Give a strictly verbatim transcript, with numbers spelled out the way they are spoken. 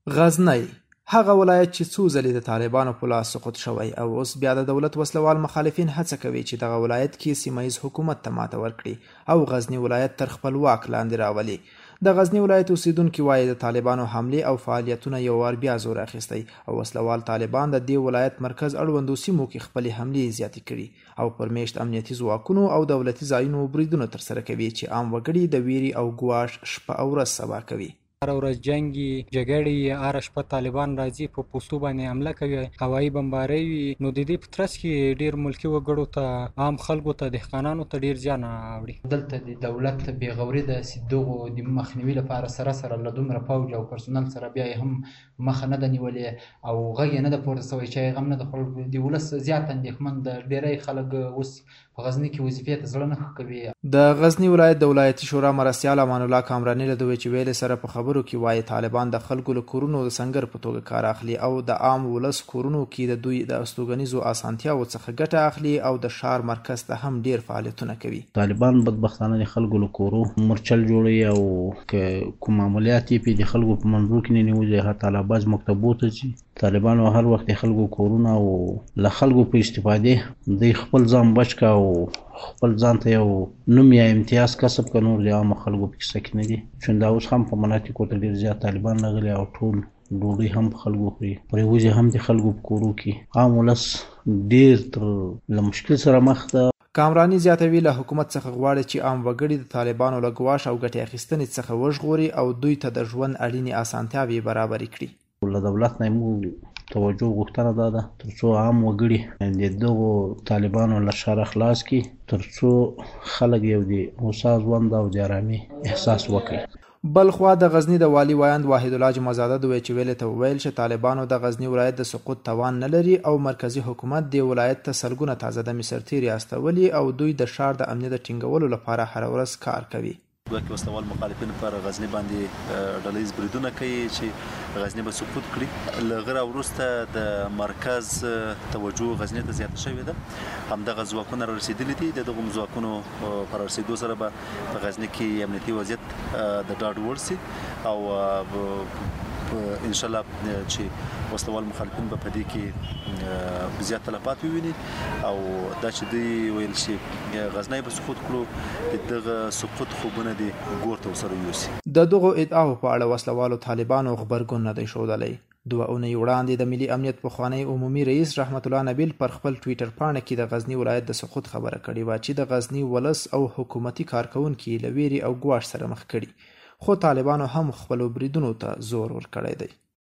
غزنی هغه ولایت چې څو ځلې د طالبانو په لاس سقوط شوی او اوس بیا د دولت وسلوال مخالفین هڅه کوي چې دغه ولایت کې سیمه ییز حکومت ته ماته ورکړي او غزنی ولایت تر خپل واک لاندې راولي. د غزنی ولایت اوسیدونکي وایي د طالبانو حملې او فعالیتونه یو وار بیا زور اخیستی او وسلوال طالبان د دې ولایت مرکز اړوندو سیمو کې خپلې حملې زیاتې کړي او پر میشت امنیتي ځواکونو او دولتي ځایونو بریدونه ترسره کوي چې عام وګړي د ویرې او ګواښ شپه او ورځ سبا کوي. هر ورځ جنگي جګړې هر شپه طالبان راځي په پوستو باندې حمله کوي، هوایي بمبارۍ وي، نو د دې په ترڅ کې ډیر ملکي وګړو ته عام خلکو ته دهقانانو ته ډیر زیان اړي. دلته د دولت بې غوري د دغو د مخنیوي لپاره سره سره له دومره پوځ او پرسونل سره بیا هم مخه نه ده نیولې او غږ یې نه ده پورته سوی چې هغه هم نه ده خوړل. د ولس زیات اندېښمن د ډیری خلک اوس په غزني کې وظیفې ته زړه نه ښه کوي. د غزني ولایت د ولایتي شورا مرستیال امان الله کامراني له دوی چې ویلې سره په خبرو کې وایي طالبان د خلکو له کورونو د سنگر په توګه کار اخلي او د عام ولس کورونو کې د دوی د استوګنیزو اسانتیاو څخه ګټه اخلي او د ښار مرکز ته هم ډیر فعالیتونه کوي. طالبان بدبختانه د خلکو له کورو مرچل جوړوي او که کوم عملیات یې د خلکو په منځو کې نه نیولي هغه طالباز مکتبو ته ځي. طالبانو هر وخت د خلکو کورونه او له خلکو په استفادې دوی خپل ځان بچ کا او خپل ځان ته یو نوم یا امتیاز کسب که نور د عامو خلکو په کیسه کې نه دي. چون دا اوس هم په مناطقو ته ډېر زیات طالبان راغلي او ټول ډوډۍ هم په خلکو خوري، پرې وځي هم د خلکو په کورو کې. عام ولس ډېر تر له مشکل سره مخ ده. کامراني زیاتوي له حکومت څخه غواړي چې عام وګړي د طالبانو له ګواښ او ګټې اخیستنې څخه وژغوري او دوی ته د ژوند اړینې اسانتیاوې برابرې کړي. له دولت نه موږ توجه غوښتنه دا ده تر څو عام وګړي د دغو طالبانو له شره خلاص کړي، تر څو خلک یو د هوسا ژوند او د ارامۍ احساس وکړي. بل خوا د غزنی د والی وایند واحد الله جمعزاده دوی چې ویلې ته وویل چې طالبانو د غزنی ولایت د سقوط توان نه لري او مرکزی حکومت د ولایت ته سلګونه تازه د مسرتیری استولي او دوی د ښار د امنیت ټینګولو لپاره هر ورځ کار کوي. دوی وسلوال مخالفین پر غزنی باندې ډلهیز بریدونه کوي چې غزنی به سقوط کړي. له غره وروسته د مرکز توجه غزنی ته زیاته شوې ده. همدغه ځواکونه رسیدلي دي. د دغو ځواکونو پر رسیدو سره به په غزنی کې امنیتي وضعیت د ډاډ وړ سي او ان شاء الله چې وسلوال مخالفین به په دې کې زیات تلفات وویني او دا چې دوی ویل چې غزنی به سقوط کړو دغه سقوط خوبونه دي ګور ته سره یوسي. د دغو ادعاو په اړه وسلوالو طالبانو خبرګون نه دی ښودلی. دوه اونۍ وړاندې د ملي امنیت پخوانی عمومي رئیس رحمت الله نبیل پر خپل ټویټر پاڼه کې د غزنی ولایت د سقوط خبره کړې وه چې د غزنی ولس او حکومتي کارکونکي له ویرې او ګواښ سره مخ کړي، خو طالبانو هم خپلو بریدونو ته زور ورکړی دی.